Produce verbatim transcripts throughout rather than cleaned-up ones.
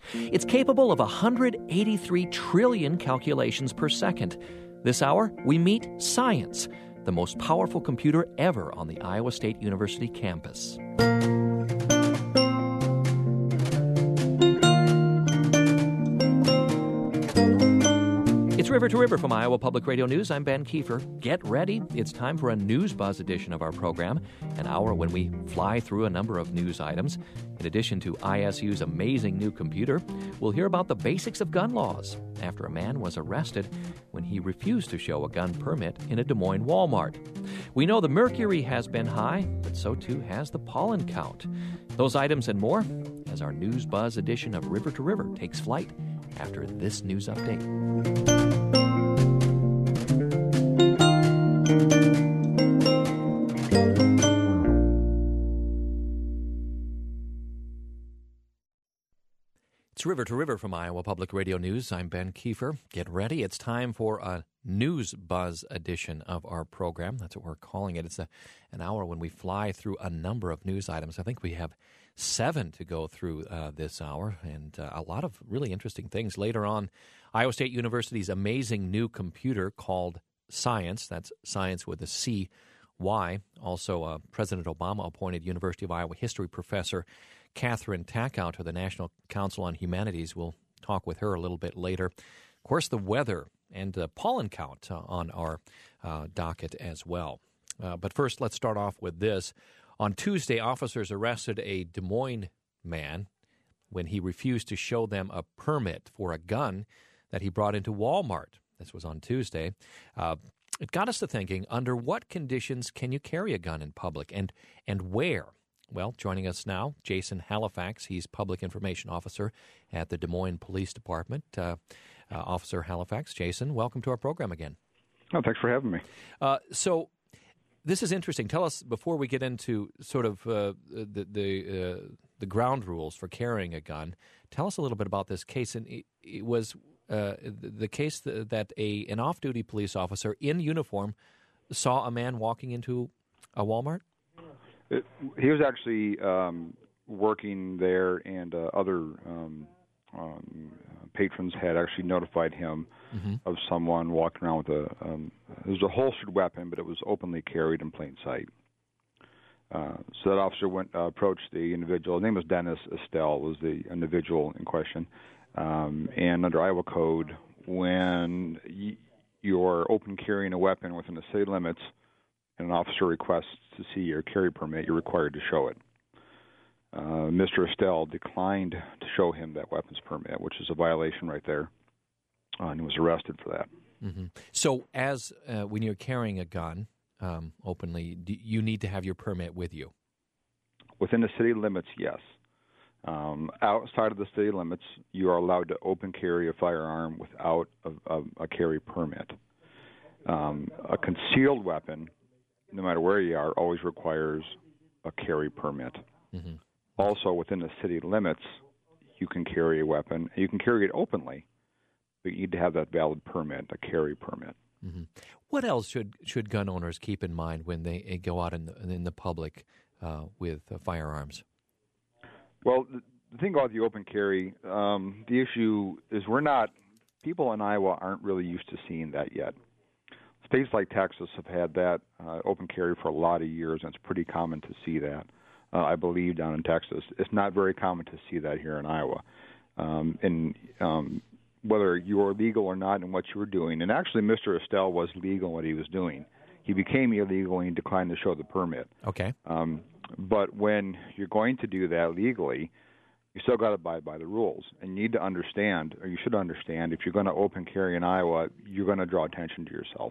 It's capable of one hundred eighty-three trillion calculations per second. This hour, we meet Science, the most powerful computer ever on the Iowa State University campus. It's River to River from Iowa Public Radio News. I'm Ben Kiefer. Get ready. It's time for a News Buzz edition of our program, an hour when we fly through a number of news items. In addition to I S U's amazing new computer, we'll hear about the basics of gun laws after a man was arrested when he refused to show a gun permit in a Des Moines Walmart. We know the mercury has been high, but so too has the pollen count. Those items and more as our News Buzz edition of River to River takes flight after this news update. It's River to River from Iowa Public Radio News. I'm Ben Kiefer. Get ready. It's time for a News Buzz edition of our program. That's what we're calling it. It's a, an hour when we fly through a number of news items. I think we have seven to go through uh, this hour, and uh, a lot of really interesting things. Later on, Iowa State University's amazing new computer called Science. That's Science with a C Y. Also, uh, President Obama appointed University of Iowa history professor Catherine Tackow to the National Council on Humanities. We'll talk with her a little bit later. Of course, the weather and the pollen count uh, on our uh, docket as well. Uh, but first, let's start off with this. On Tuesday, officers arrested a Des Moines man when he refused to show them a permit for a gun that he brought into Walmart. This was on Tuesday. Uh, it got us to thinking, under what conditions can you carry a gun in public, and and where? Well, joining us now, Jason Halifax. He's Public Information Officer at the Des Moines Police Department. Uh, uh, Officer Halifax, Jason, welcome to our program again. Oh, thanks for having me. Uh, so this is interesting. Tell us, before we get into sort of uh, the the, uh, the ground rules for carrying a gun, tell us a little bit about this case. And it, it was uh, the case that a an off-duty police officer in uniform saw a man walking into a Walmart? It, he was actually um, working there, and uh, other um, um, patrons had actually notified him mm-hmm. of someone walking around with a um, it was a holstered weapon, but it was openly carried in plain sight. Uh, so that officer went uh, approached the individual. His name was Dennis Estelle, was the individual in question. Um, and under Iowa Code, when y- you're open carrying a weapon within the city limits, and an officer requests to see your carry permit, you're required to show it. Uh, Mister Estelle declined to show him that weapons permit, which is a violation right there, uh, and he was arrested for that. Mm-hmm. So as uh, when you're carrying a gun um, openly, do you need to have your permit with you? Within the city limits, yes. Um, outside of the city limits, you are allowed to open carry a firearm without a, a, a carry permit. Um, a concealed weapon, no matter where you are, always requires a carry permit. Mm-hmm. Also, within the city limits, you can carry a weapon. You can carry it openly, but you need to have that valid permit, a carry permit. Mm-hmm. What else should should gun owners keep in mind when they go out in the, in the public uh, with uh, firearms? Well, the, the thing about the open carry, um, the issue is we're not, people in Iowa aren't really used to seeing that yet. States like Texas have had that uh, open carry for a lot of years, and it's pretty common to see that, uh, I believe, down in Texas. It's not very common to see that here in Iowa. Um, and um, whether you are legal or not in what you were doing, and actually Mister Estelle was legal in what he was doing. He became illegal and he declined to show the permit. Okay. Um, but when you're going to do that legally, you still got to abide by the rules. And you need to understand, or you should understand, if you're going to open carry in Iowa, you're going to draw attention to yourself.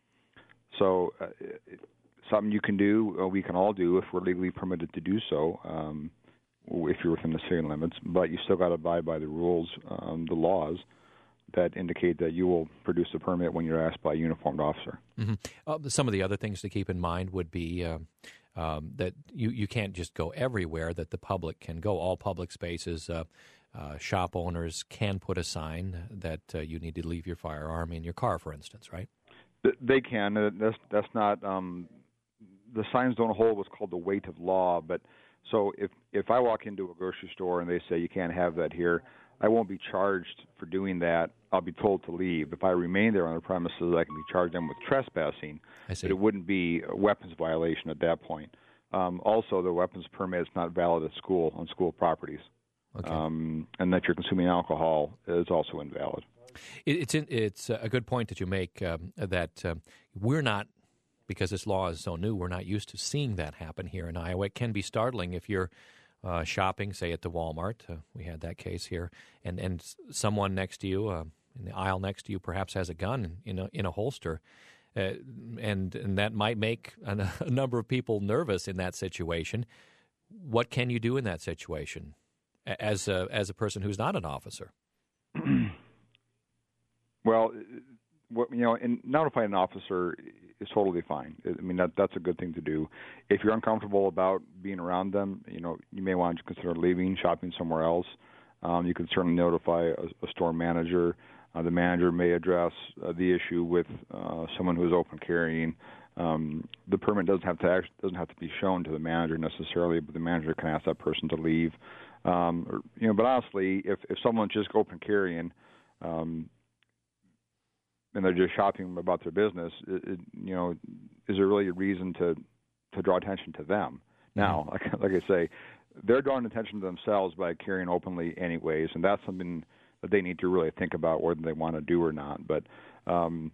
So uh, something you can do, uh, we can all do if we're legally permitted to do so, um, if you're within the city limits, but you still got to abide by the rules, um, the laws that indicate that you will produce a permit when you're asked by a uniformed officer. Mm-hmm. Uh, some of the other things to keep in mind would be uh, um, that you, you can't just go everywhere that the public can go. All public spaces, uh, uh, shop owners can put a sign that uh, you need to leave your firearm in your car, for instance, right? They can. That's that's not. Um, the signs don't hold what's called the weight of law. But so if if I walk into a grocery store and they say you can't have that here, I won't be charged for doing that. I'll be told to leave. If I remain there on the premises, I can be charged then with trespassing. I see. But it wouldn't be a weapons violation at that point. Um, also, the weapons permit is not valid at school on school properties. Okay. Um, and that you're consuming alcohol is also invalid. It, it's in, it's a good point that you make um, that uh, we're not, because this law is so new, we're not used to seeing that happen here in Iowa. It can be startling if you're uh, shopping, say at the Walmart. Uh, we had that case here, and and someone next to you, uh, in the aisle next to you, perhaps has a gun in a in a holster. Uh, and and that might make a, a number of people nervous in that situation. What can you do in that situation as a, as a person who's not an officer? Well, what, you know, and notifying an officer is totally fine. I mean, that that's a good thing to do. If you're uncomfortable about being around them, you know, you may want to consider leaving, shopping somewhere else. Um, you can certainly notify a, a store manager. Uh, the manager may address uh, the issue with uh, someone who is open carrying. Um, the permit doesn't have to act, doesn't have to be shown to the manager necessarily, but the manager can ask that person to leave. Um, or, you know, but honestly, if if someone's just open carrying, um, and they're just shopping about their business, it, it, you know, is there really a reason to to draw attention to them? Mm-hmm. Now, like like I say, they're drawing attention to themselves by carrying openly, anyways, and that's something that they need to really think about whether they want to do or not. But, um,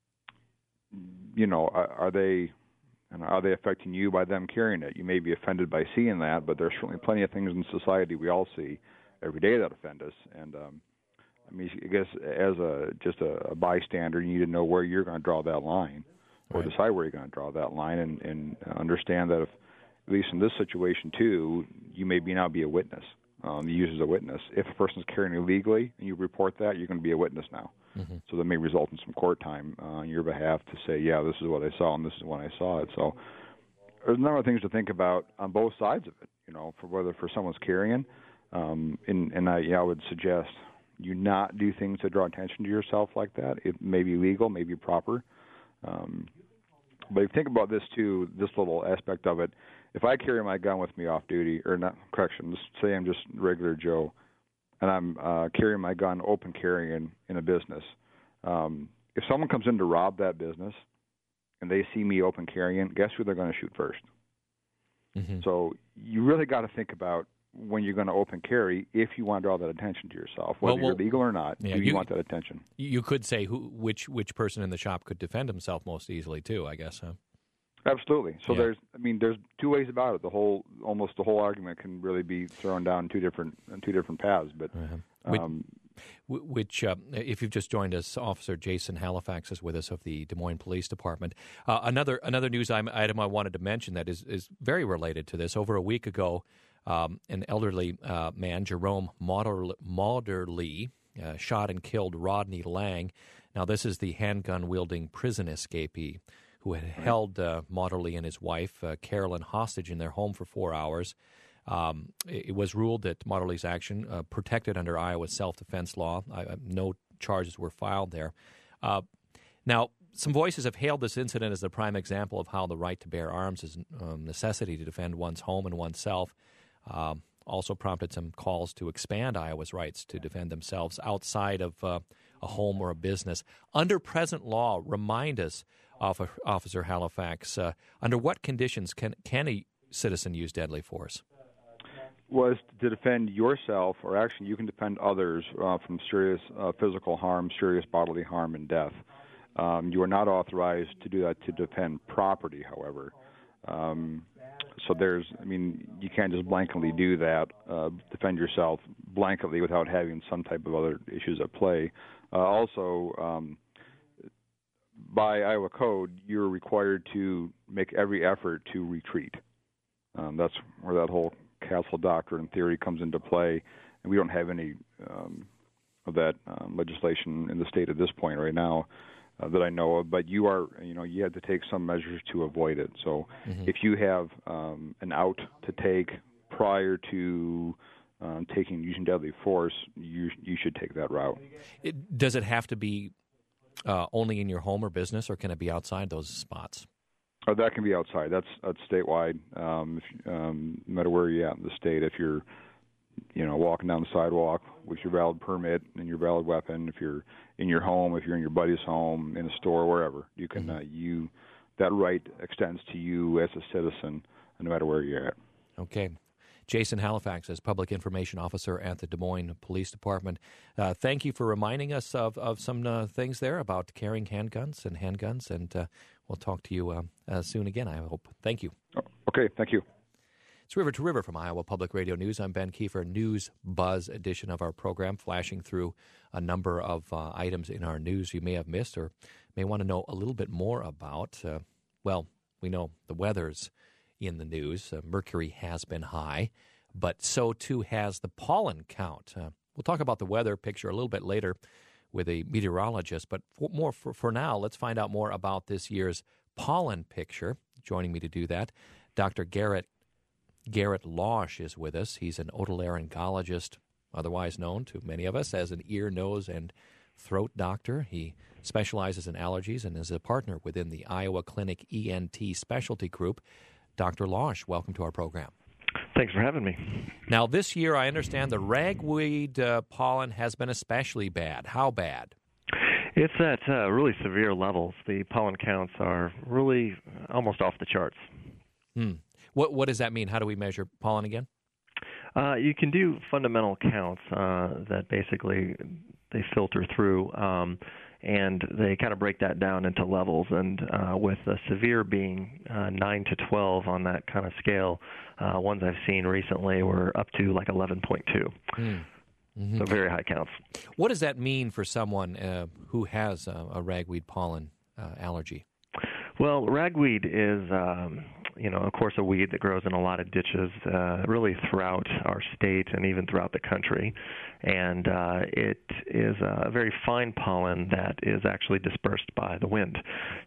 you know, are, are they and are they affecting you by them carrying it? You may be offended by seeing that, but there's certainly plenty of things in society we all see every day that offend us. And um, I mean, I guess as a just a, a bystander, you need to know where you're going to draw that line, or right. decide where you're going to draw that line, and, and understand that if, at least in this situation too, you may be now be a witness. Um, you use as a witness. If a person's carrying illegally and you report that, you're going to be a witness now. Mm-hmm. So that may result in some court time uh, on your behalf to say, yeah, this is what I saw and this is when I saw it. So there's a number of things to think about on both sides of it, you know, for whether for someone's carrying. Um, and and I, yeah, I would suggest you not do things to draw attention to yourself like that. It may be legal, may be proper. Um, but if you think about this, too, this little aspect of it, if I carry my gun with me off duty, or not, correction, let's say I'm just regular Joe, and I'm uh, carrying my gun open carrying in a business, um, if someone comes in to rob that business and they see me open carrying, guess who they're going to shoot first? Mm-hmm. So you really got to think about when you're going to open carry if you want to draw that attention to yourself, whether well, well, you're legal or not. Yeah, do you, you want that attention? You could say who, which which person in the shop could defend himself most easily, too, I guess, huh? Absolutely. So yeah. there's, I mean, there's two ways about it. The whole, almost the whole argument can really be thrown down two different, two different paths. But, uh-huh. um, which, which uh, if you've just joined us, Officer Jason Halifax is with us of the Des Moines Police Department. Uh, another another news item I wanted to mention that is is very related to this. Over a week ago, um, an elderly uh, man, Jerome Mauderly, uh, shot and killed Rodney Lang. Now, this is the handgun-wielding prison escapee who had held uh, Mauderly and his wife, uh, Carolyn, hostage in their home for four hours. Um, it, it was ruled that Mauderly's action uh, protected under Iowa's self-defense law. I, I, no charges were filed there. Uh, now, some voices have hailed this incident as a prime example of how the right to bear arms is a um, necessity to defend one's home and oneself. Um, also prompted some calls to expand Iowa's rights to defend themselves outside of uh, a home or a business. Under present law, remind us, Officer Halifax, uh, under what conditions can can a citizen use deadly force? Was to defend yourself, or actually you can defend others uh, from serious uh, physical harm, serious bodily harm, and death. Um, you are not authorized to do that to defend property, however. Um, so there's, I mean, you can't just blanketly do that, uh, defend yourself blanketly without having some type of other issues at play. Uh, also, um, by Iowa code, you're required to make every effort to retreat. Um, that's where that whole castle doctrine theory comes into play, and we don't have any um, of that um, legislation in the state at this point right now uh, that I know of. But you are, you know, you have to take some measures to avoid it. So mm-hmm. if you have um, an out to take prior to um, taking using deadly force, you you should take that route. It, does it have to be Uh, only in your home or business, or can it be outside those spots? Oh, that can be outside. That's that's statewide. Um, if, um, no matter where you're at in the state, if you're you know, walking down the sidewalk with your valid permit and your valid weapon. If you're in your home, if you're in your buddy's home, in a store, wherever, you can uh, you that right extends to you as a citizen, no matter where you're at. Okay. Jason Halifax is Public Information Officer at the Des Moines Police Department. Uh, thank you for reminding us of, of some uh, things there about carrying handguns and handguns, and uh, we'll talk to you uh, uh, soon again, I hope. Thank you. Oh, okay, thank you. It's River to River from Iowa Public Radio News. I'm Ben Kiefer, News Buzz edition of our program, flashing through a number of uh, items in our news you may have missed or may want to know a little bit more about. Uh, well, we know the weather's in the news. Uh, mercury has been high, but so too has the pollen count. Uh, we'll talk about the weather picture a little bit later with a meteorologist, but for more for, for now, let's find out more about this year's pollen picture. Joining me to do that, Doctor Garrett Garrett Losh is with us. He's an otolaryngologist, otherwise known to many of us as an ear, nose, and throat doctor. He specializes in allergies and is a partner within the Iowa Clinic E N T Specialty Group. Doctor Losh, welcome to our program. Thanks for having me. Now, this year, I understand the ragweed uh, pollen has been especially bad. How bad? It's at uh, really severe levels. The pollen counts are really almost off the charts. Hmm. What what does that mean? How do we measure pollen again? Uh, you can do fundamental counts uh, that basically they filter through, um, and they kind of break that down into levels. And uh, with the severe being uh, nine to twelve on that kind of scale, uh, ones I've seen recently were up to like eleven point two. Mm. Mm-hmm. So very high counts. What does that mean for someone uh, who has a, a ragweed pollen uh, allergy? Well, ragweed is, um, you know, of course, a weed that grows in a lot of ditches, uh, really throughout our state and even throughout the country. And uh, it is a very fine pollen that is actually dispersed by the wind.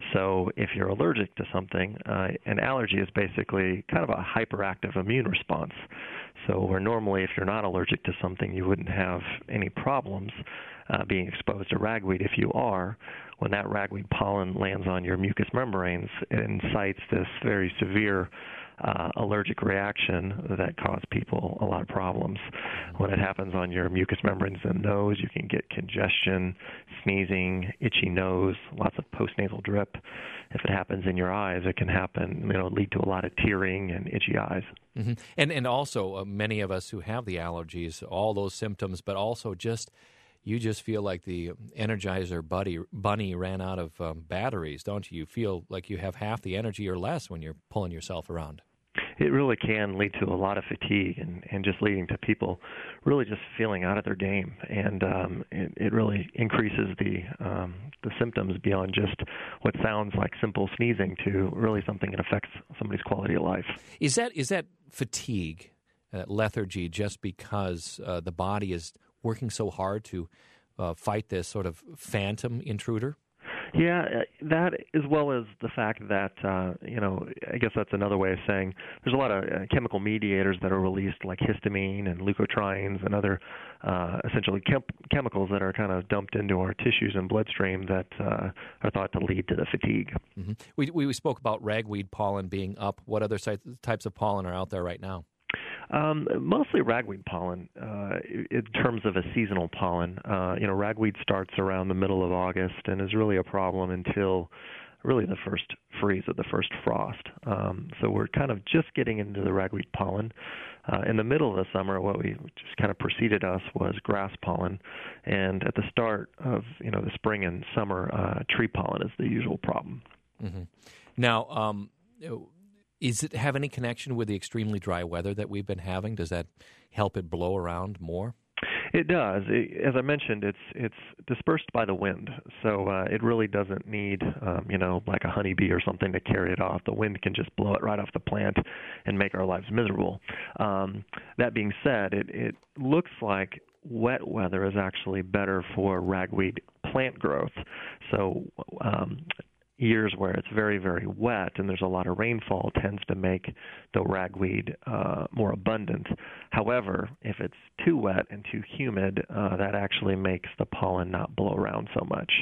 So if you're allergic to something, uh, an allergy is basically kind of a hyperactive immune response. So where normally if you're not allergic to something, you wouldn't have any problems uh, being exposed to ragweed. If you are, when that ragweed pollen lands on your mucous membranes, it incites this very severe uh, allergic reaction that causes people a lot of problems. When it happens on your mucous membranes in the nose, you can get congestion, sneezing, itchy nose, lots of postnasal drip. If it happens in your eyes, it can happen, you know, lead to a lot of tearing and itchy eyes. Mm-hmm. And and also uh, many of us who have the allergies, all those symptoms, but also just you just feel like the Energizer buddy, bunny ran out of um, batteries, don't you? You feel like you have half the energy or less when you're pulling yourself around. It really can lead to a lot of fatigue and, and just leading to people really just feeling out of their game. And um, it, it really increases the um, the symptoms beyond just what sounds like simple sneezing to really something that affects somebody's quality of life. Is that is that fatigue, uh, lethargy, just because uh, the body is working so hard to uh, fight this sort of phantom intruder? Yeah, that as well as the fact that, uh, you know, I guess that's another way of saying there's a lot of uh, chemical mediators that are released like histamine and leukotrienes and other uh, essentially chem- chemicals that are kind of dumped into our tissues and bloodstream that uh, are thought to lead to the fatigue. Mm-hmm. We, we spoke about ragweed pollen being up. What other types of pollen are out there right now? Um, mostly ragweed pollen uh, in terms of a seasonal pollen. Uh, you know, ragweed starts around the middle of August and is really a problem until really the first freeze or the first frost. Um, so we're kind of just getting into the ragweed pollen. Uh, in the middle of the summer, what we just kind of preceded us was grass pollen. And at the start of, you know, the spring and summer, uh, tree pollen is the usual problem. Mm-hmm. Now, um, Is it have any connection with the extremely dry weather that we've been having? Does that help it blow around more? It does. It, as I mentioned, it's it's dispersed by the wind, so uh, it really doesn't need, um, you know, like a honeybee or something to carry it off. The wind can just blow it right off the plant and make our lives miserable. Um, that being said, it, it looks like wet weather is actually better for ragweed plant growth. So um, years where it's very, very wet and there's a lot of rainfall tends to make the ragweed uh, more abundant. However, if it's too wet and too humid, uh, that actually makes the pollen not blow around so much.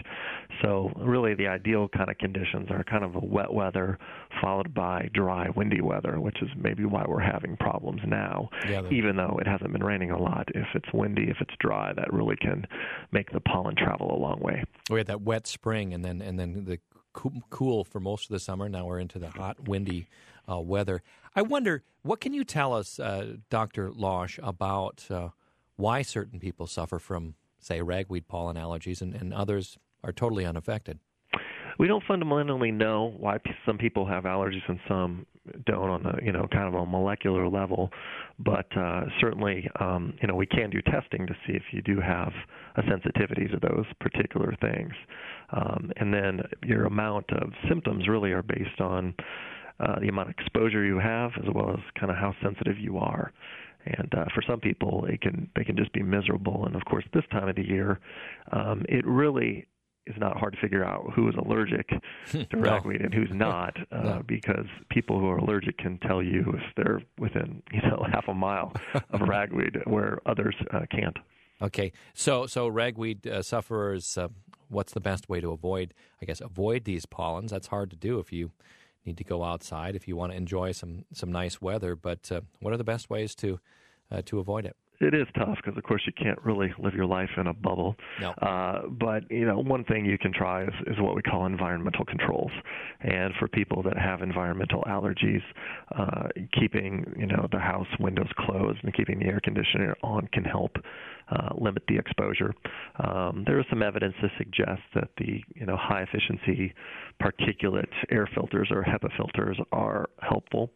So really the ideal kind of conditions are kind of a wet weather followed by dry, windy weather, which is maybe why we're having problems now, yeah, even though it hasn't been raining a lot. If it's windy, if it's dry, that really can make the pollen travel a long way. We had that wet spring and then and then the cool for most of the summer. Now we're into the hot, windy uh, weather. I wonder, what can you tell us, uh, Doctor Losh, about uh, why certain people suffer from, say, ragweed pollen allergies and, and others are totally unaffected? We don't fundamentally know why some people have allergies and some don't on a, you know, kind of a molecular level, but uh, certainly, um, you know, we can do testing to see if you do have a sensitivity to those particular things. Um, and then your amount of symptoms really are based on uh, the amount of exposure you have as well as kind of how sensitive you are. And uh, for some people, it can they can just be miserable. And, of course, this time of the year, um, it really is not hard to figure out who is allergic to no. ragweed and who's not, uh, no. because people who are allergic can tell you if they're within, you know, half a mile of ragweed where others uh, can't. Okay, so so ragweed uh, sufferers, uh, what's the best way to avoid, I guess, avoid these pollens? That's hard to do if you need to go outside, if you want to enjoy some, some nice weather, but uh, what are the best ways to uh, to avoid it? It is tough because, of course, you can't really live your life in a bubble. No. Uh, but, you know, one thing you can try is, is what we call environmental controls. And for people that have environmental allergies, uh, keeping, you know, the house windows closed and keeping the air conditioner on can help uh, limit the exposure. Um, there is some evidence to suggest that the, you know, high-efficiency particulate air filters or HEPA filters are helpful.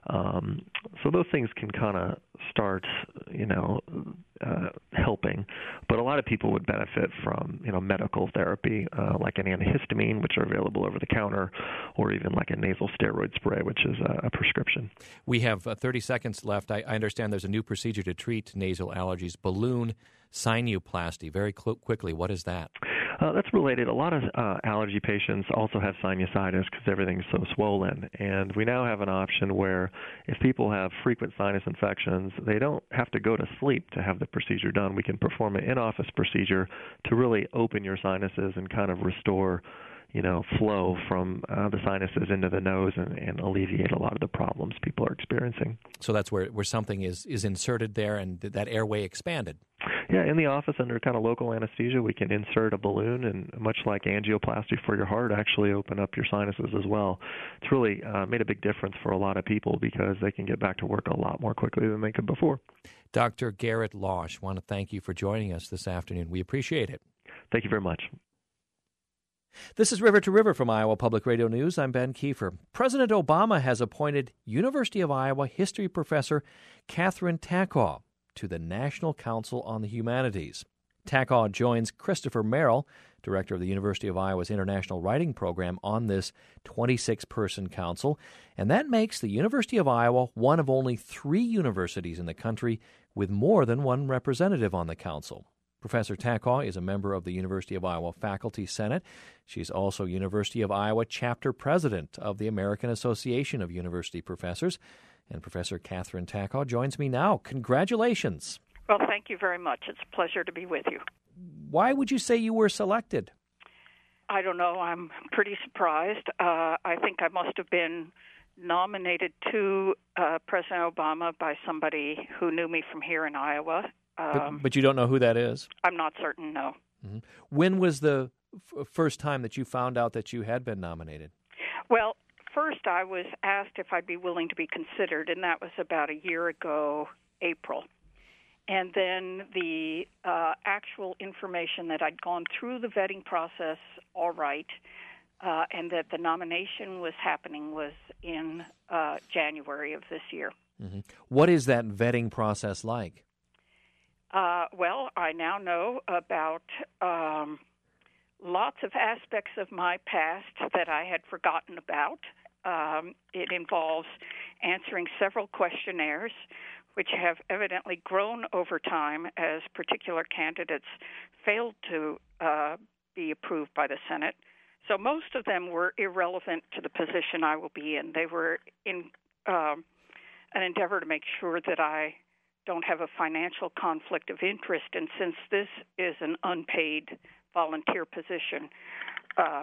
Um, so those things can kind of start, you know, uh, helping. But a lot of people would benefit from, you know, medical therapy, uh, like an antihistamine, which are available over the counter, or even like a nasal steroid spray, which is a, a prescription. We have uh, thirty seconds left. I, I understand there's a new procedure to treat nasal allergies, balloon sinuplasty. Very cl- quickly, what is that? Uh, that's related. A lot of uh, allergy patients also have sinusitis because everything's so swollen. And we now have an option where if people have frequent sinus infections, they don't have to go to sleep to have the procedure done. We can perform an in-office procedure to really open your sinuses and kind of restore, you know, flow from uh, the sinuses into the nose and, and alleviate a lot of the problems people are experiencing. So that's where, where something is, is inserted there and that airway expanded. Yeah, in the office under kind of local anesthesia, we can insert a balloon and, much like angioplasty for your heart, actually open up your sinuses as well. It's really uh, made a big difference for a lot of people because they can get back to work a lot more quickly than they could before. Doctor Garrett Losh, I want to thank you for joining us this afternoon. We appreciate it. Thank you very much. This is River to River from Iowa Public Radio News. I'm Ben Kiefer. President Obama has appointed University of Iowa history professor Kathryn Takaw to the National Council on the Humanities. Takaw joins Christopher Merrill, director of the University of Iowa's International Writing Program, on this twenty-six person council, and that makes the University of Iowa one of only three universities in the country with more than one representative on the council. Professor Takaw is a member of the University of Iowa Faculty Senate. She's also University of Iowa chapter president of the American Association of University Professors. And Professor Kathryn Takaw joins me now. Congratulations. Well, thank you very much. It's a pleasure to be with you. Why would you say you were selected? I don't know. I'm pretty surprised. Uh, I think I must have been nominated to uh, President Obama by somebody who knew me from here in Iowa. Um, but, but you don't know who that is? I'm not certain, no. Mm-hmm. When was the f- first time that you found out that you had been nominated? Well, first I was asked if I'd be willing to be considered, and that was about a year ago, April. And then the uh, actual information that I'd gone through the vetting process all right, uh, and that the nomination was happening was in uh, January of this year. Mm-hmm. What is that vetting process like? Uh, well, I now know about um, lots of aspects of my past that I had forgotten about. Um, it involves answering several questionnaires, which have evidently grown over time as particular candidates failed to uh, be approved by the Senate. So most of them were irrelevant to the position I will be in. They were in um, an endeavor to make sure that I don't have a financial conflict of interest. And since this is an unpaid volunteer position, uh,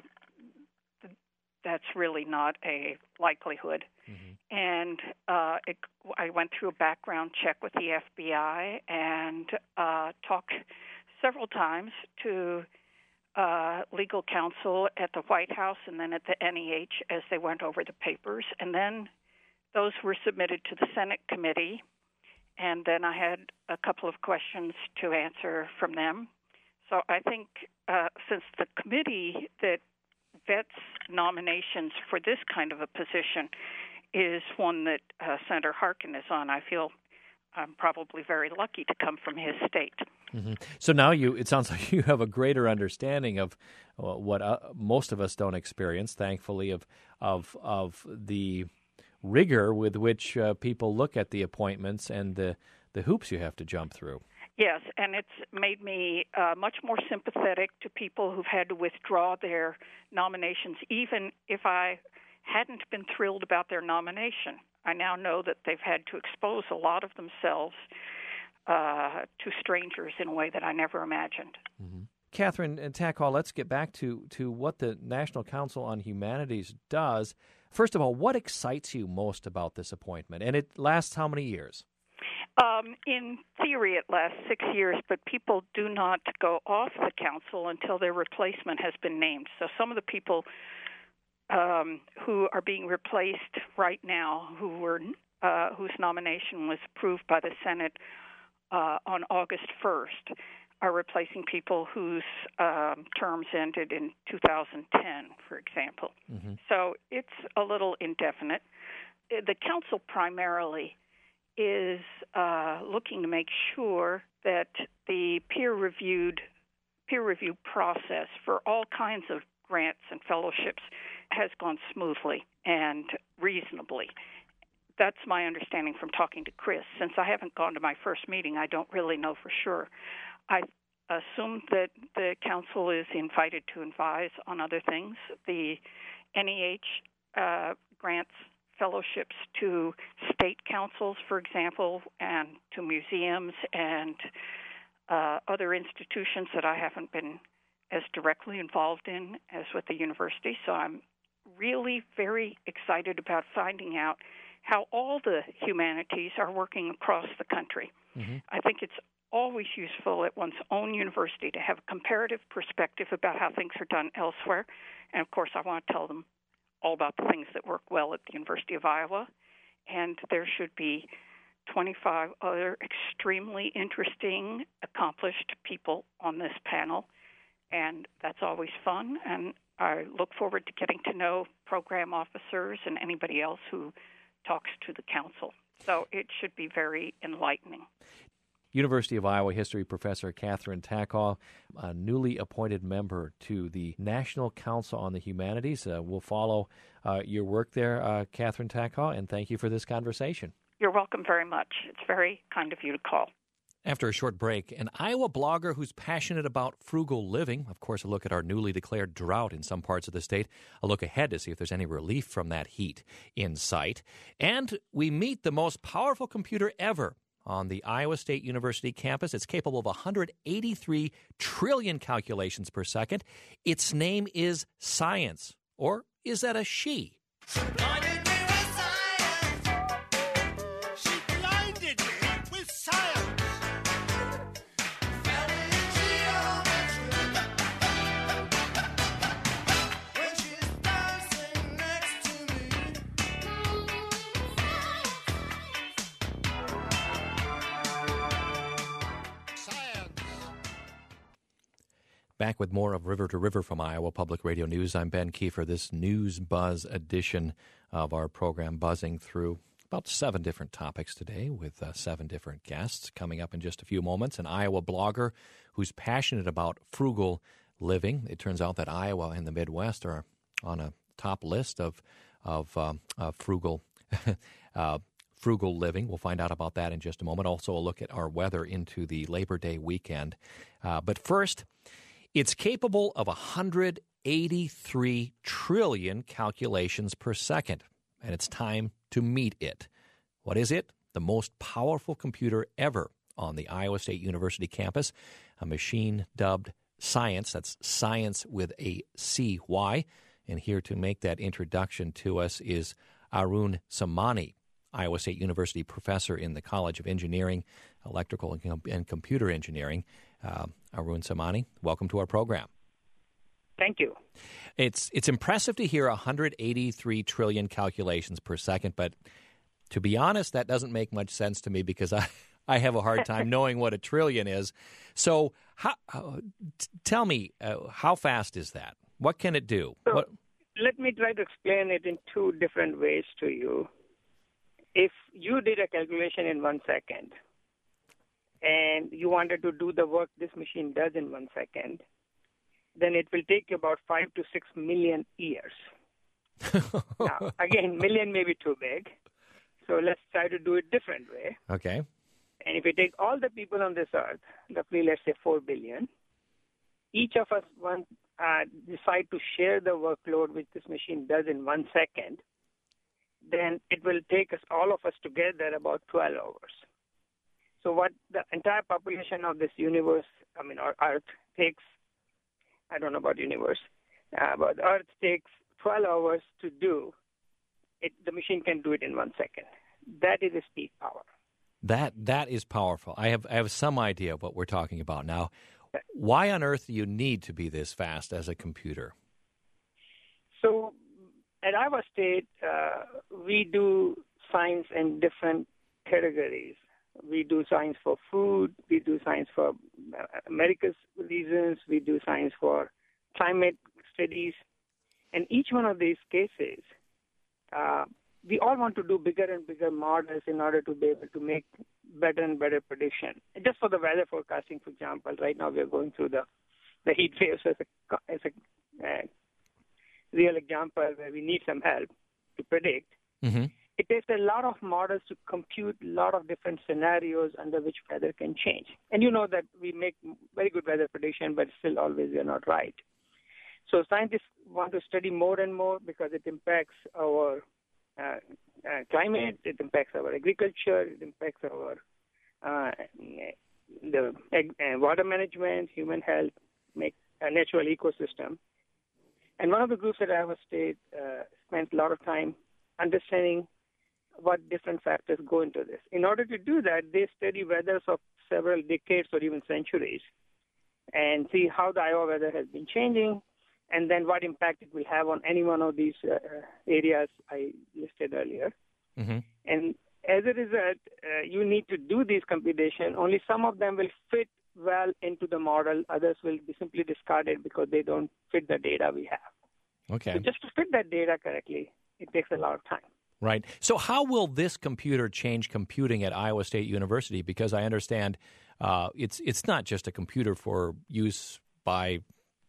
that's really not a likelihood. Mm-hmm. And uh, it, I went through a background check with the F B I and uh, talked several times to uh, legal counsel at the White House and then at the N E H as they went over the papers. And then those were submitted to the Senate committee. And then I had a couple of questions to answer from them. So I think uh, since the committee that vets nominations for this kind of a position is one that uh, Senator Harkin is on, I feel I'm probably very lucky to come from his state. Mm-hmm. So now you, it sounds like you have a greater understanding of uh, what uh, most of us don't experience, thankfully, of of of the rigor with which uh, people look at the appointments and the, the hoops you have to jump through. Yes, and it's made me uh, much more sympathetic to people who've had to withdraw their nominations, even if I hadn't been thrilled about their nomination. I now know that they've had to expose a lot of themselves uh, to strangers in a way that I never imagined. Mm-hmm. Catherine Tackall, let's get back to, to what the National Council on Humanities does. First of all, what excites you most about this appointment? And it lasts how many years? Um, in theory, it lasts six years, but people do not go off the council until their replacement has been named. So some of the people um, who are being replaced right now, who were uh, whose nomination was approved by the Senate uh, on August first, are replacing people whose um, terms ended in two thousand ten, for example. Mm-hmm. So it's a little indefinite. The council primarily is uh, looking to make sure that the peer-reviewed peer review process for all kinds of grants and fellowships has gone smoothly and reasonably. That's my understanding from talking to Chris. Since I haven't gone to my first meeting, I don't really know for sure. I assume that the council is invited to advise on other things. The N E H uh, grants fellowships to state councils, for example, and to museums and uh, other institutions that I haven't been as directly involved in as with the university. So I'm really very excited about finding out how all the humanities are working across the country. Mm-hmm. I think it's always useful at one's own university to have a comparative perspective about how things are done elsewhere. And, of course, I want to tell them all about the things that work well at the University of Iowa. And there should be twenty-five other extremely interesting, accomplished people on this panel. And that's always fun. And I look forward to getting to know program officers and anybody else who talks to the council. So it should be very enlightening. University of Iowa history professor Catherine Tackall, a newly appointed member to the National Council on the Humanities. Uh, we'll follow uh, your work there, uh, Catherine Tackall, and thank you for this conversation. You're welcome very much. It's very kind of you to call. After a short break, an Iowa blogger who's passionate about frugal living. Of course, a look at our newly declared drought in some parts of the state. A look ahead to see if there's any relief from that heat in sight. And we meet the most powerful computer ever on the Iowa State University campus. It's capable of one hundred eighty-three trillion calculations per second. Its name is Science. Or is that a she? Back with more of River to River from Iowa Public Radio News. I'm Ben Kiefer. This News Buzz edition of our program, buzzing through about seven different topics today with uh, seven different guests. Coming up in just a few moments, an Iowa blogger who's passionate about frugal living. It turns out that Iowa and the Midwest are on a top list of of um, uh, frugal uh, frugal living. We'll find out about that in just a moment. Also, a look at our weather into the Labor Day weekend. Uh, but first, it's capable of one hundred eighty-three trillion calculations per second, and it's time to meet it. What is it? The most powerful computer ever on the Iowa State University campus, a machine dubbed Science. That's science with a C Y. And here to make that introduction to us is Arun Samani, Iowa State University professor in the College of Engineering, Electrical and, Com- and Computer Engineering. Uh, Arun Samani, welcome to our program. Thank you. It's it's impressive to hear one hundred eighty-three trillion calculations per second, but to be honest, that doesn't make much sense to me because I, I have a hard time knowing what a trillion is. So how, uh, t- tell me, uh, how fast is that? What can it do? So what? Let me try to explain it in two different ways to you. If you did a calculation in one second and you wanted to do the work this machine does in one second, then it will take you about five to six million years. Now, again, million may be too big, so let's try to do it different way. Okay. And if we take all the people on this earth, roughly let's say four billion, each of us want, uh, decide to share the workload which this machine does in one second, then it will take us, all of us together, about twelve hours. So what the entire population of this universe, I mean, our Earth takes, I don't know about universe, uh, but Earth takes twelve hours to do, it, the machine can do it in one second. That is its peak power. That that is powerful. I have I have some idea of what we're talking about now. Why on earth do you need to be this fast as a computer? So at Iowa State, uh, we do science in different categories. We do science for food. We do science for America's reasons. We do science for climate studies. And each one of these cases, uh, we all want to do bigger and bigger models in order to be able to make better and better prediction. Just for the weather forecasting, for example, right now we are going through the, the heat waves as a, as a uh, real example where we need some help to predict. Mm-hmm. It takes a lot of models to compute a lot of different scenarios under which weather can change. And you know that we make very good weather prediction, but still always we are not right. So scientists want to study more and more because it impacts our uh, uh, climate, it impacts our agriculture, it impacts our uh, the uh, water management, human health, make a natural ecosystem. And one of the groups at Iowa State uh, spends a lot of time understanding what different factors go into this. In order to do that, they study weathers of several decades or even centuries and see how the Iowa weather has been changing and then what impact it will have on any one of these uh, areas I listed earlier. Mm-hmm. And as a result, uh, you need to do these computations. Only some of them will fit well into the model. Others will be simply discarded because they don't fit the data we have. Okay. So just to fit that data correctly, it takes a lot of time. Right. So how will this computer change computing at Iowa State University? Because I understand uh, it's it's not just a computer for use by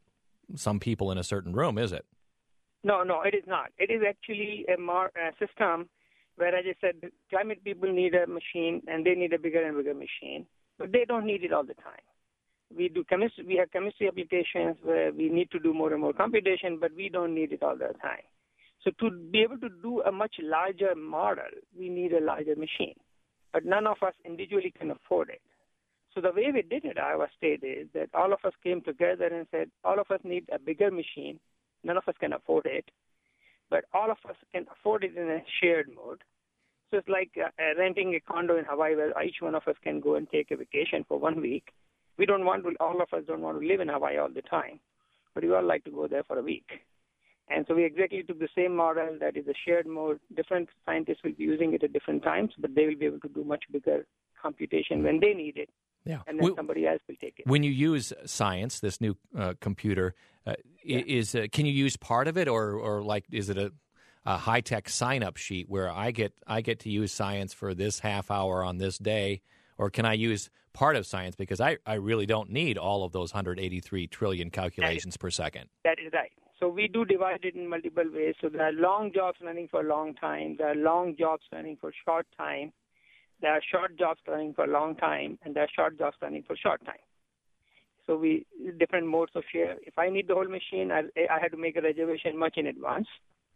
some people in a certain room, is it? No, no, it is not. It is actually a, mar- a system where, as I said, the climate people need a machine and they need a bigger and bigger machine, but they don't need it all the time. We do chemistry. We have chemistry applications where we need to do more and more computation, but we don't need it all the time. So to be able to do a much larger model, we need a larger machine. But none of us individually can afford it. So the way we did it at Iowa State is that all of us came together and said, all of us need a bigger machine. None of us can afford it. But all of us can afford it in a shared mode. So it's like uh, uh, renting a condo in Hawaii where each one of us can go and take a vacation for one week. We don't want to, all of us don't want to live in Hawaii all the time. But we all like to go there for a week. And so we exactly took the same model that is a shared mode. Different scientists will be using it at different times, but they will be able to do much bigger computation when they need it. Yeah. And then Well, somebody else will take it. when you use Science, this new uh, computer, uh, Yeah. is uh, can you use part of it, or or like is it a, a high tech sign up sheet where I get I get to use Science for this half hour on this day, or can I use part of Science because I, I really don't need all of those one hundred eighty-three trillion calculations That is, per second? That is right. So we do divide it in multiple ways. So there are long jobs running for a long time. There are long jobs running for short time. There are short jobs running for a long time, and there are short jobs running for short time. So we different modes of share. If I need the whole machine, I, I had to make a reservation much in advance.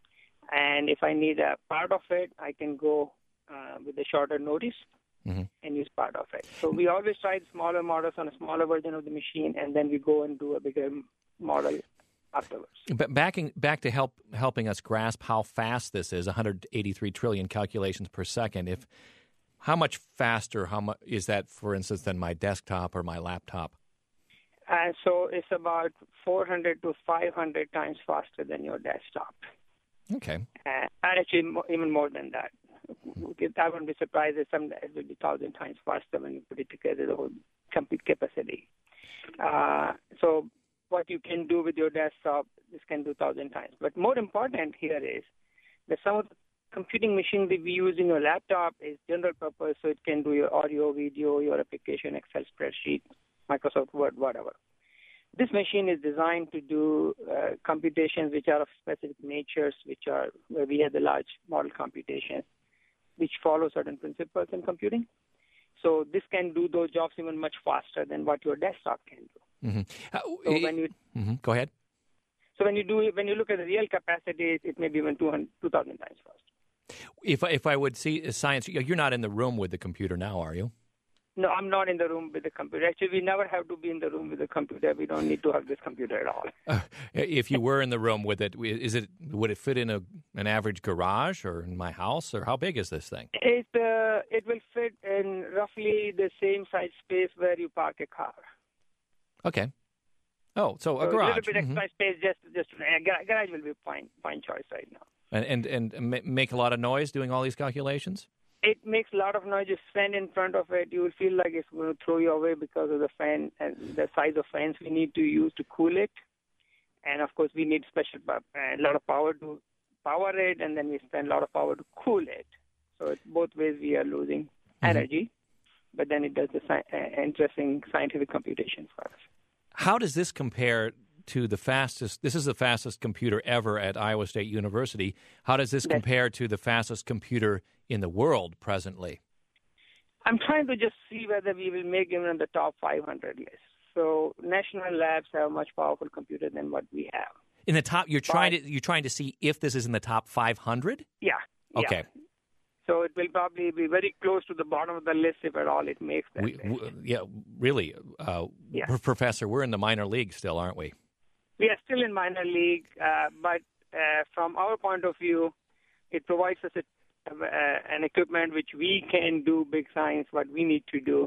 And if I need a part of it, I can go uh, with a shorter notice mm-hmm. and use part of it. So we always try the smaller models on a smaller version of the machine, and then we go and do a bigger model afterwards. But backing back to help helping us grasp how fast this is, one hundred eighty-three trillion calculations per second. If how much faster? How much is that, for instance, than my desktop or my laptop? Uh, so it's about four hundred to five hundred times faster than your desktop. Okay. Uh, and actually, mo- even more than that. I wouldn't be surprised if some it will be thousand times faster when you put it together, the whole compute capacity. Uh, so what you can do with your desktop, this can do thousand times. But more important here is that some of the computing machine that we use in your laptop is general purpose, so it can do your audio, video, your application, Excel spreadsheet, Microsoft Word, whatever. This machine is designed to do uh, computations which are of specific natures, which are where we have the large model computations, which follow certain principles in computing. So this can do those jobs even much faster than what your desktop can do. Mm-hmm. Uh, so when you mm-hmm. Go ahead. So when you do when you look at the real capacity, it may be even two thousand times faster. If if I would see science, you're not in the room with the computer now, are you? No, I'm not in the room with the computer. Actually, we never have to be in the room with the computer. We don't need to have this computer at all. Uh, if you were in the room with it, is it would it fit in a an average garage or in my house, or how big is this thing? It uh, it will fit in roughly the same size space where you park a car. Okay. Oh, so a so garage. A little bit extra mm-hmm. space, just just a garage will be a fine fine choice right now. And and and make a lot of noise doing all these calculations? It makes a lot of noise. You stand in front of it, you will feel like it's going to throw you away because of the fan and the size of fans we need to use to cool it. And of course, we need special a lot of power to power it, and then we spend a lot of power to cool it. So it's both ways we are losing mm-hmm. energy, but then it does the sci- uh, interesting scientific computation for us. How does this compare to the fastest? This is the fastest computer ever at Iowa State University. How does this compare to the fastest computer in the world presently? I'm trying to just see whether we will make it in the top five hundred list. So national labs have a much powerful computer than what we have. In the top, you're trying but, to you're trying to see if this is in the top five hundred? Yeah. Okay. Yeah. So it will probably be very close to the bottom of the list if at all it makes that we, list. We, yeah, really, uh, yeah. Professor, we're in the minor league still, aren't we? We are still in minor league, uh, but uh, from our point of view, it provides us a, uh, an equipment which we can do big science, what we need to do.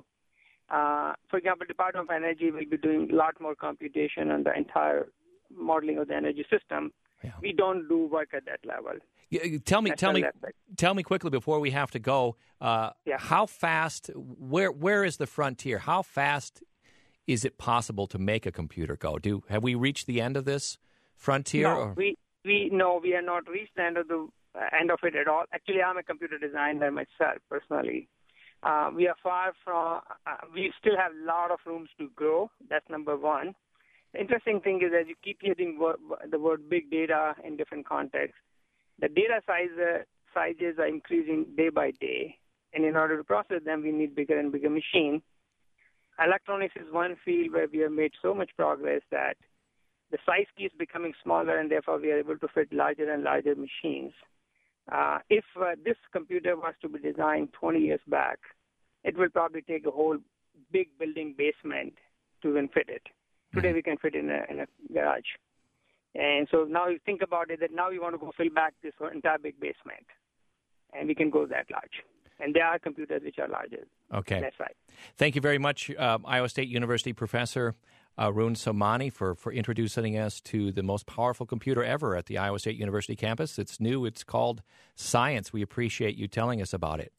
Uh, for example, Department of Energy will be doing a lot more computation on the entire modeling of the energy system. Yeah. We don't do work at that level. Yeah, tell me, That's tell me, level. tell me quickly before we have to go. Uh, yeah. How fast? Where where is the frontier? How fast is it possible to make a computer go? Do have we reached the end of this frontier? No, or? we we no, we are not reached the end of the uh, end of it at all. Actually, I'm a computer designer myself personally. Uh, we are far from. Uh, we still have a lot of rooms to grow. That's number one. The interesting thing is, as you keep hearing word, the word big data in different contexts, the data size uh, sizes are increasing day by day, and in order to process them, we need bigger and bigger machines. Electronics is one field where we have made so much progress that the size keeps becoming smaller, and therefore we are able to fit larger and larger machines. Uh, if uh, this computer was to be designed twenty years back, it will probably take a whole big building basement to even fit it. Today we can fit in a, in a garage. And so now you think about it, that now you want to go fill back this entire big basement, and we can go that large. And there are computers which are larger. Okay. That's right. Thank you very much, uh, Iowa State University Professor Arun Somani, for, for introducing us to the most powerful computer ever at the Iowa State University campus. It's new. It's called Science. We appreciate you telling us about it.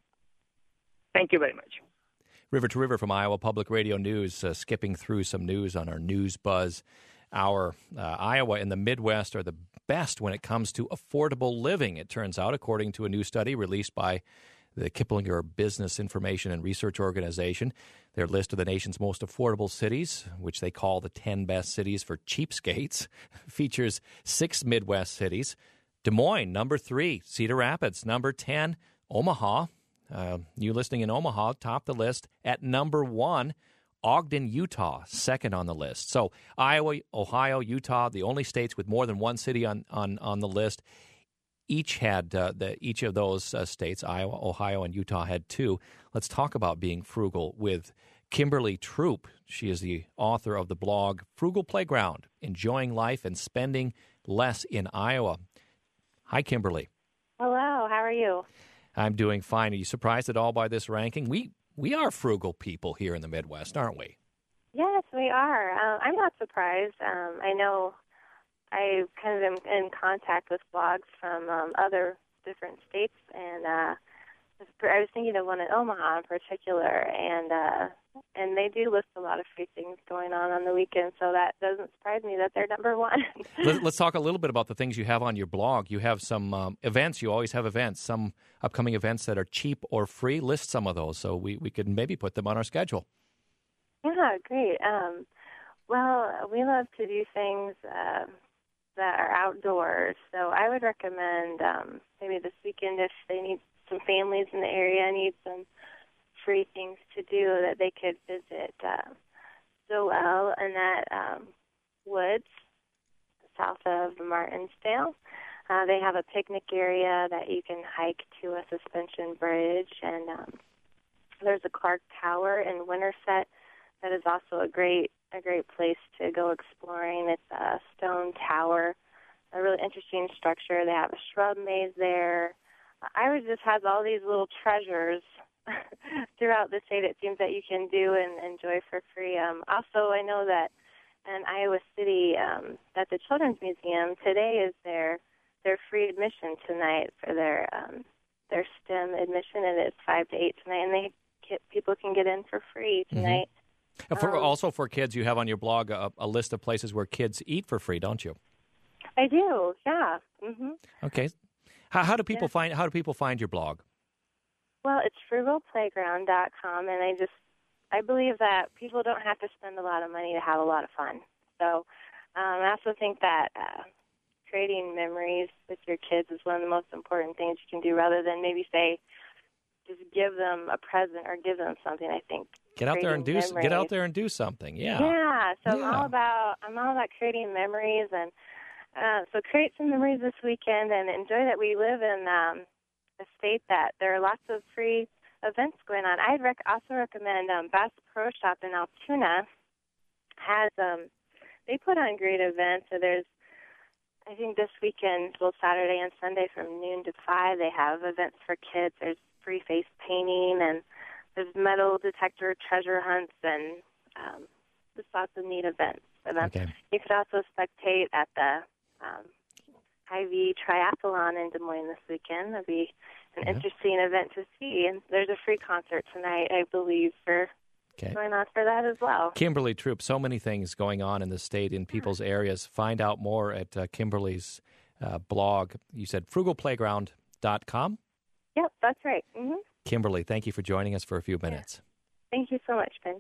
Thank you very much. River to River from Iowa Public Radio News, uh, skipping through some news on our News Buzz Hour. Uh, Iowa and the Midwest are the best when it comes to affordable living, it turns out, according to a new study released by the Kiplinger Business Information and Research Organization. Their list of the nation's most affordable cities, which they call the ten best cities for cheapskates, features six Midwest cities. Des Moines, number three. Cedar Rapids, number ten. Omaha, uh, you listing in Omaha, topped the list at number one. Ogden, Utah, second on the list. So Iowa, Ohio, Utah, the only states with more than one city on, on, on the list. Each had uh, the each of those uh, states, Iowa, Ohio, and Utah, had two. Let's talk about being frugal with Kimberly Troop. She is the author of the blog Frugal Playground, Enjoying Life and Spending Less in Iowa. Hi, Kimberly. Hello, how are you? I'm doing fine. Are you surprised at all by this ranking? We we are frugal people here in the Midwest, aren't we? Yes, we are. Uh, I'm not surprised. Um, I know I kind of am in contact with blogs from um, other different states, and uh, I was thinking of one in Omaha in particular, and uh, and they do list a lot of free things going on on the weekend, so that doesn't surprise me that they're number one. Let's talk a little bit about the things you have on your blog. You have some um, events. You always have events, some upcoming events that are cheap or free. List some of those so we, we could maybe put them on our schedule. Yeah, great. Um, well, we love to do things uh, that are outdoors, so I would recommend um, maybe this weekend if they need some families in the area need some free things to do that they could visit uh, Zoel and that um, Woods, south of Martinsdale. Uh, they have a picnic area that you can hike to a suspension bridge, and um, there's a Clark Tower in Winterset that is also a great a great place to go exploring. It's a stone tower, a really interesting structure. They have a shrub maze there. Iowa just has all these little treasures throughout the state, it seems, that you can do and enjoy for free. Um, also, I know that in Iowa City, um, at the Children's Museum, today is their their free admission tonight for their um, their STEM admission, and it's five to eight tonight, and they get, people can get in for free tonight. Mm-hmm. For, um, also for kids, you have on your blog a, a list of places where kids eat for free, don't you? I do, yeah. Mm-hmm. Okay. How, how do people yeah. find how do people find your blog? Well, it's frugal playground dot com, and I just I believe that people don't have to spend a lot of money to have a lot of fun. So um, I also think that uh, creating memories with your kids is one of the most important things you can do, rather than maybe say just give them a present or give them something. I think get out there and do memories, get out there and do something. Yeah. Yeah. So yeah. I'm all about I'm all about creating memories, and uh, so create some memories this weekend and enjoy that we live in um, a state that there are lots of free events going on. I'd rec- also recommend um, Bass Pro Shop in Altoona has um, they put on great events. So there's I think this weekend, well, Saturday and Sunday from noon to five, they have events for kids. There's free face painting, and there's metal detector treasure hunts, and um, just lots of neat events for them. Okay. You could also spectate at the um, Hy-Vee Triathlon in Des Moines this weekend. That'd be an yeah. interesting event to see. And there's a free concert tonight, I believe, for okay. going on for that as well. Kimberly Troop, so many things going on in the state, in people's areas. Find out more at uh, Kimberly's uh, blog. You said frugal playground dot com? Yep, that's right. Mm-hmm. Kimberly, thank you for joining us for a few minutes. Yeah. Thank you so much, Ben.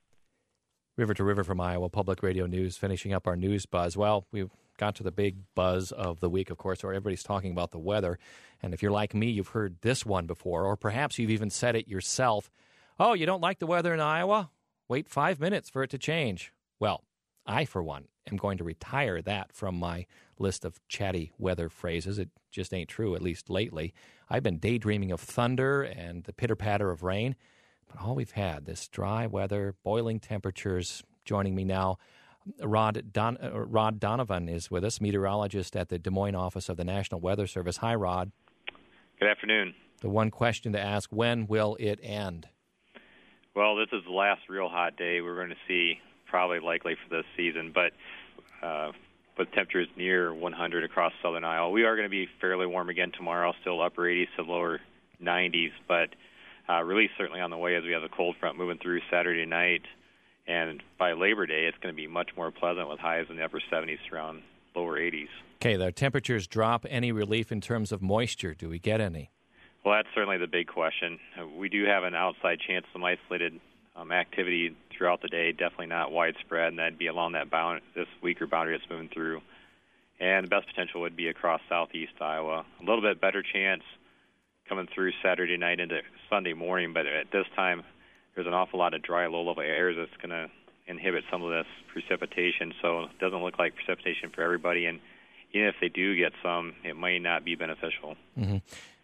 River to River from Iowa Public Radio News, finishing up our news buzz. Well, we've got to the big buzz of the week, of course, where everybody's talking about the weather. And if you're like me, you've heard this one before, or perhaps you've even said it yourself. Oh, you don't like the weather in Iowa? Wait five minutes for it to change. Well, I, for one, am going to retire that from my list of chatty weather phrases. It just ain't true, at least lately. I've been daydreaming of thunder and the pitter-patter of rain, but all we've had, this dry weather, boiling temperatures. Joining me now, Rod, Don, uh, Rod Donovan is with us, meteorologist at the Des Moines office of the National Weather Service. Hi, Rod. Good afternoon. The one question to ask, when will it end? Well, this is the last real hot day we're going to see, probably likely for this season, but uh, with temperatures near one hundred across southern Iowa, we are going to be fairly warm again tomorrow, still upper eighties to lower nineties, but uh, release certainly on the way as we have a cold front moving through Saturday night. And by Labor Day, it's going to be much more pleasant with highs in the upper seventies around lower eighties. Okay, the temperatures drop. Any relief in terms of moisture? Do we get any? Well, that's certainly the big question. Uh, we do have an outside chance of some isolated um, activity throughout the day, definitely not widespread, and that'd be along that bound, this weaker boundary that's moving through. And the best potential would be across southeast Iowa. A little bit better chance coming through Saturday night into Sunday morning, but at this time, there's an awful lot of dry, low-level air that's going to inhibit some of this precipitation. So it doesn't look like precipitation for everybody, and even if they do get some, it might not be beneficial. Mm-hmm.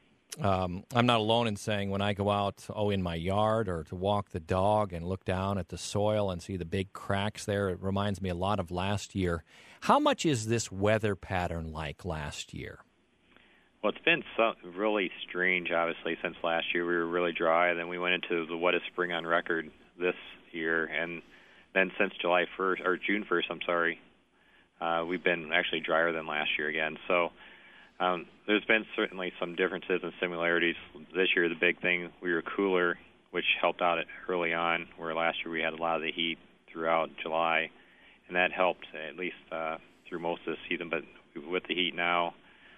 Um, I'm not alone in saying when I go out, oh, in my yard or to walk the dog and look down at the soil and see the big cracks there, it reminds me a lot of last year. How much is this weather pattern like last year? Well, it's been so, really strange, obviously, since last year. We were really dry, and then we went into the wettest spring on record this year, and then since July first, or June first, I'm sorry, uh, we've been actually drier than last year again. So Um, there's been certainly some differences and similarities. This year, the big thing, we were cooler, which helped out early on, where last year we had a lot of the heat throughout July, and that helped at least uh, through most of the season. But with the heat now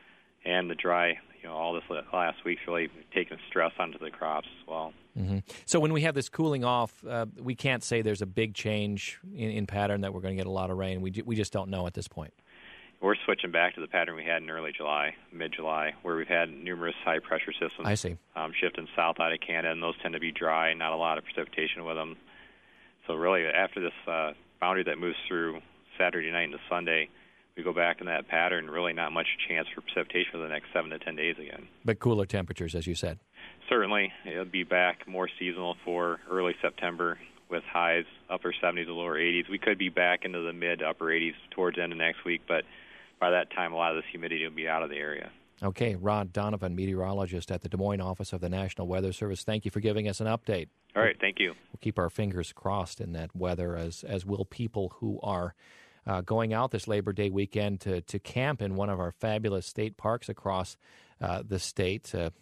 and the dry, you know, all this last week's really taken stress onto the crops as well. Mm-hmm. So when we have this cooling off, uh, we can't say there's a big change in, in pattern that we're going to get a lot of rain. We we just don't know at this point. We're switching back to the pattern we had in early July, mid-July, where we've had numerous high-pressure systems. I see. Um, shifting south out of Canada, and those tend to be dry, not a lot of precipitation with them. So really, after this uh, boundary that moves through Saturday night into Sunday, we go back in that pattern, really not much chance for precipitation for the next seven to ten days again. But cooler temperatures, as you said. Certainly. It'll be back more seasonal for early September with highs upper seventies to lower eighties. We could be back into the mid-upper eighties towards the end of next week, but by that time, a lot of this humidity will be out of the area. Okay, Rod Donovan, meteorologist at the Des Moines office of the National Weather Service. Thank you for giving us an update. All right, thank you. We'll keep our fingers crossed in that weather, as as will people who are uh, going out this Labor Day weekend to, to camp in one of our fabulous state parks across uh, the state. Uh,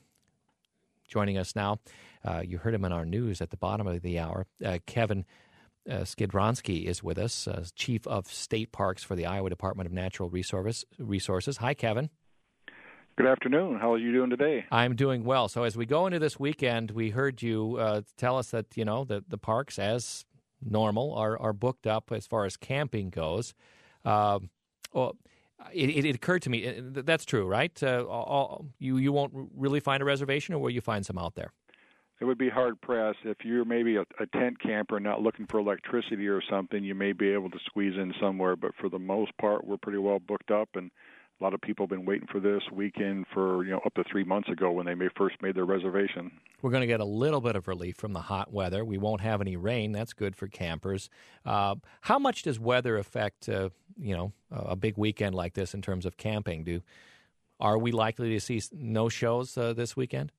joining us now, uh, you heard him in our news at the bottom of the hour, uh, Kevin Uh, Skidronsky is with us, uh, Chief of State Parks for the Iowa Department of Natural Resources. Resources. Hi, Kevin. Good afternoon. How are you doing today? I'm doing well. So as we go into this weekend, we heard you uh, tell us that, you know, the, the parks, as normal, are, are booked up as far as camping goes. Uh, well, it, it occurred to me, that's true, right? Uh, all, you, you won't really find a reservation, or will you find some out there? It would be hard-pressed. If you're maybe a, a tent camper not looking for electricity or something, you may be able to squeeze in somewhere. But for the most part, we're pretty well booked up, and a lot of people have been waiting for this weekend for, you know, up to three months ago when they may first made their reservation. We're going to get a little bit of relief from the hot weather. We won't have any rain. That's good for campers. Uh, how much does weather affect, uh, you know, a big weekend like this in terms of camping? Do Are we likely to see no-shows uh, this weekend?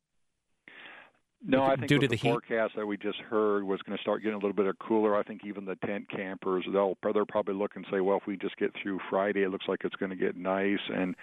No, I think due with to the, the heat? forecast that we just heard was going to start getting a little bit of cooler. I think even the tent campers, they'll they're probably look and say, well, if we just get through Friday, it looks like it's going to get nice and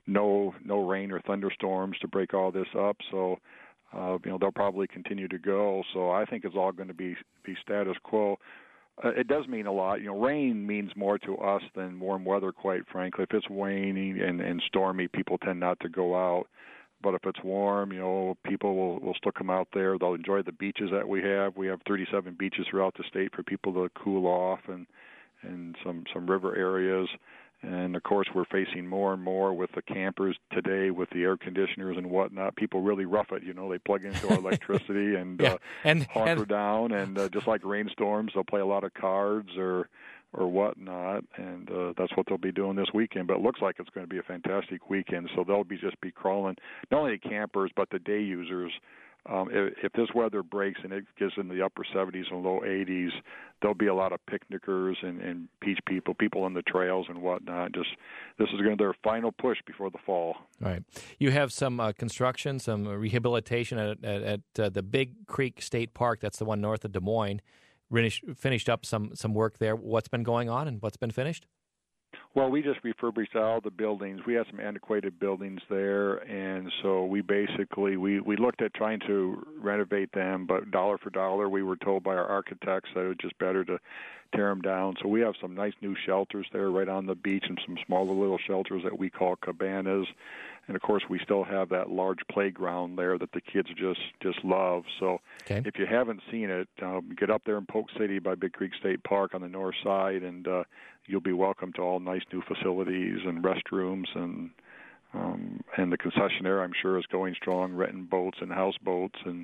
no no rain or thunderstorms to break all this up. So, uh, you know, they'll probably continue to go. So I think it's all going to be be status quo. Uh, it does mean a lot. You know, rain means more to us than warm weather, quite frankly. If it's raining and, and stormy, people tend not to go out. But if it's warm, you know, people will, will still come out there. They'll enjoy the beaches that we have. We have thirty-seven beaches throughout the state for people to cool off, and and some, some river areas. And, of course, we're facing more and more with the campers today with the air conditioners and whatnot. People really rough it. You know, they plug into our electricity and, yeah. uh, and hunker and... down. And uh, just like rainstorms, they'll play a lot of cards or or whatnot, and uh, that's what they'll be doing this weekend. But it looks like it's going to be a fantastic weekend, so they'll be just be crawling, not only the campers, but the day users. Um, if, if this weather breaks and it gets in the upper seventies and low eighties, there'll be a lot of picnickers and, and beach people, people on the trails and whatnot. Just this is going to be their final push before the fall. All right. You have some uh, construction, some rehabilitation at, at, at uh, the Big Creek State Park. That's the one north of Des Moines. Finished up some, some work there. What's been going on and what's been finished? Well, we just refurbished all the buildings. We had some antiquated buildings there, and so we basically we, we looked at trying to renovate them, but dollar for dollar, we were told by our architects that it was just better to tear them down. So we have some nice new shelters there right on the beach, and some smaller little shelters that we call cabanas. And, of course, we still have that large playground there that the kids just, just love. So okay. If you haven't seen it, um, get up there in Polk City by Big Creek State Park on the north side, and uh, you'll be welcome to all nice new facilities and restrooms. And um, and the concessionaire, I'm sure, is going strong, renting boats and houseboats. And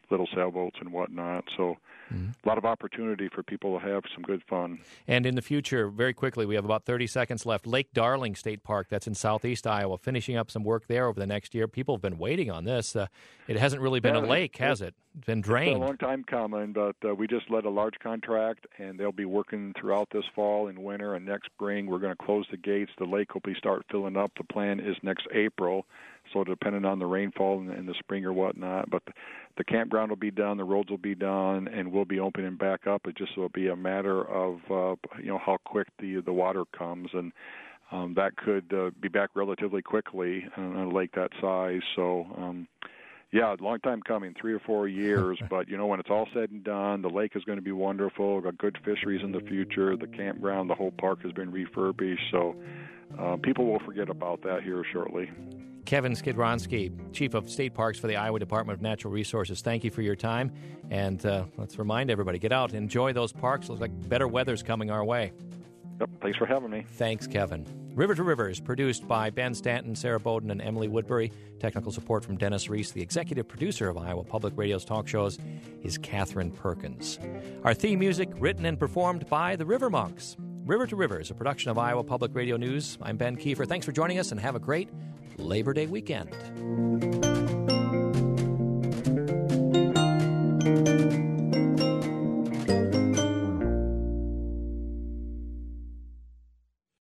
little sailboats and whatnot. So mm-hmm. a lot of opportunity for people to have some good fun. And in the future, very quickly, we have about thirty seconds left. Lake Darling State Park, that's in southeast Iowa, finishing up some work there over the next year. People have been waiting on this. Uh, it hasn't really been yeah, a lake, has it? It's been drained. It's been a long time coming, but uh, we just led a large contract, and they'll be working throughout this fall and winter, and next spring we're going to close the gates. The lake will be start filling up. The plan is next April, so depending on the rainfall in, in the spring or whatnot. But the, the campground will be done, the roads will be done, and we'll be opening back up. It just will be a matter of uh, you know how quick the the water comes, and um, that could uh, be back relatively quickly on a lake that size. So. Um, Yeah, a long time coming, three or four years. But, you know, when it's all said and done, the lake is going to be wonderful. We've got good fisheries in the future. The campground, the whole park has been refurbished. So uh, people will forget about that here shortly. Kevin Skidronsky, Chief of State Parks for the Iowa Department of Natural Resources, thank you for your time. And uh, let's remind everybody, get out, enjoy those parks. Looks like better weather's coming our way. Yep, thanks for having me. Thanks, Kevin. River to River is produced by Ben Stanton, Sarah Bowden, and Emily Woodbury. Technical support from Dennis Reese. The executive producer of Iowa Public Radio's talk shows is Catherine Perkins. Our theme music written and performed by the River Monks. River to River is a production of Iowa Public Radio News. I'm Ben Kiefer. Thanks for joining us, and have a great Labor Day weekend.